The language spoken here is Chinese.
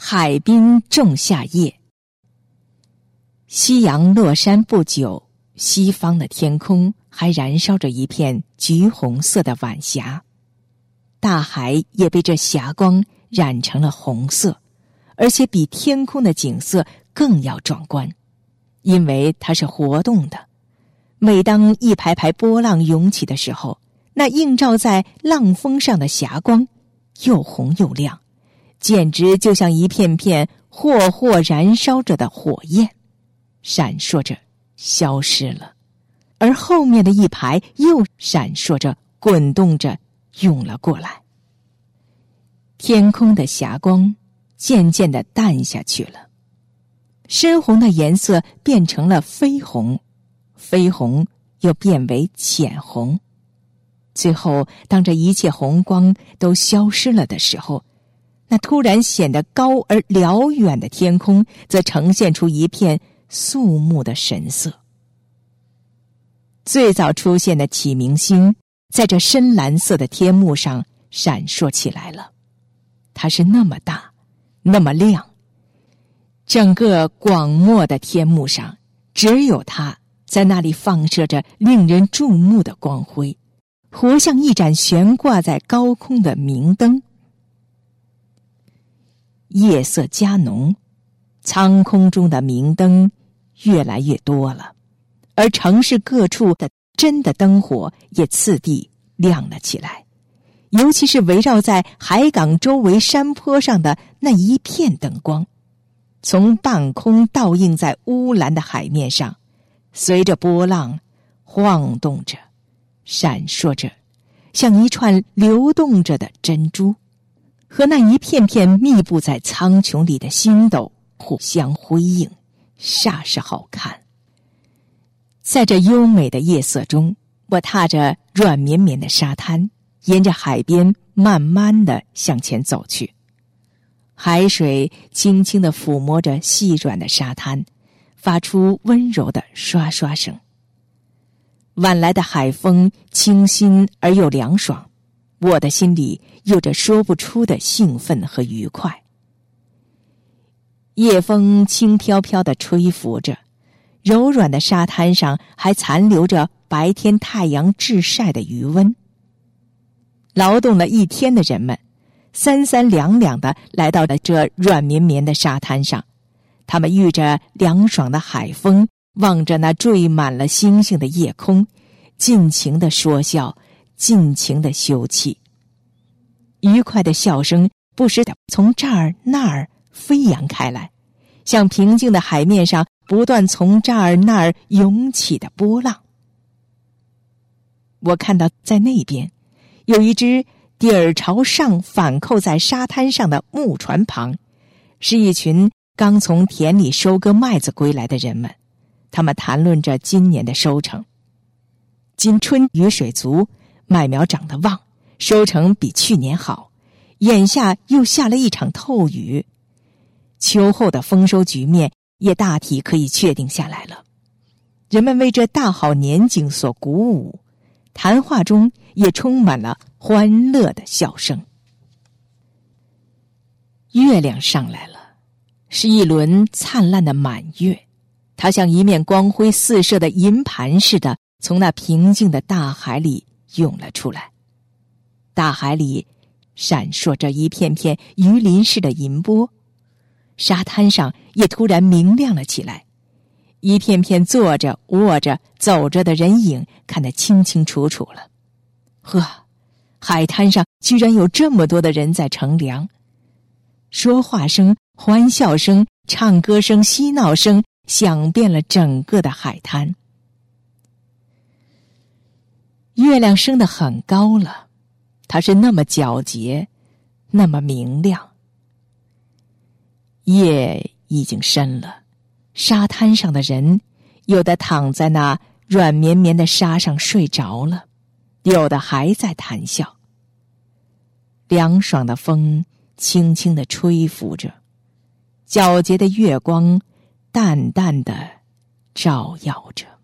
海滨仲夏夜。夕阳落山不久，西方的天空还燃烧着一片橘红色的晚霞，大海也被这霞光染成了红色，而且比天空的景色更要壮观，因为它是活动的。每当一排排波浪涌起的时候，那映照在浪峰上的霞光又红又亮，简直就像一片片霍霍燃烧着的火焰，闪烁着消失了，而后面的一排又闪烁着滚动着涌了过来。天空的霞光渐渐地淡下去了，深红的颜色变成了绯红，绯红又变为浅红。最后当这一切红光都消失了的时候，那突然显得高而辽远的天空则呈现出一片肃穆的神色。最早出现的启明星在这深蓝色的天幕上闪烁起来了，它是那么大，那么亮，整个广漠的天幕上只有它在那里放射着令人注目的光辉，活像一盏悬挂在高空的明灯。夜色加浓，苍空中的明灯越来越多了，而城市各处的真的灯火也次第亮了起来，尤其是围绕在海港周围山坡上的那一片灯光，从半空倒映在乌蓝的海面上，随着波浪晃动着，闪烁着，像一串流动着的珍珠，和那一片片密布在苍穹里的星斗互相辉映，煞是好看。在这优美的夜色中，我踏着软绵绵的沙滩，沿着海边慢慢地向前走去。海水轻轻地抚摸着细软的沙滩，发出温柔的刷刷声。晚来的海风清新而又凉爽，我的心里有着说不出的兴奋和愉快。夜风轻飘飘地吹拂着，柔软的沙滩上还残留着白天太阳炙晒的余温。劳动了一天的人们三三两两地来到了这软绵绵的沙滩上，他们遇着凉爽的海风，望着那缀满了星星的夜空，尽情地说笑，尽情地休憩。愉快的笑声不时地从这儿那儿飞扬开来，像平静的海面上不断从这儿那儿涌起的波浪。我看到在那边有一只底儿朝上反扣在沙滩上的木船旁，是一群刚从田里收割麦子归来的人们，他们谈论着今年的收成。今春雨水足，麦苗长得旺，收成比去年好，眼下又下了一场透雨，秋后的丰收局面也大体可以确定下来了。人们为这大好年景所鼓舞，谈话中也充满了欢乐的笑声。月亮上来了，是一轮灿烂的满月，它像一面光辉四射的银盘似的，从那平静的大海里涌了出来。大海里闪烁着一片片鱼鳞似的银波，沙滩上也突然明亮了起来，一片片坐着卧着走着的人影看得清清楚楚了。呵，海滩上居然有这么多的人在乘凉，说话声、欢笑声、唱歌声、嬉闹声响遍了整个的海滩。月亮升得很高了，它是那么皎洁，那么明亮。夜已经深了，沙滩上的人有的躺在那软绵绵的沙上睡着了，有的还在谈笑。凉爽的风轻轻地吹拂着，皎洁的月光淡淡地照耀着。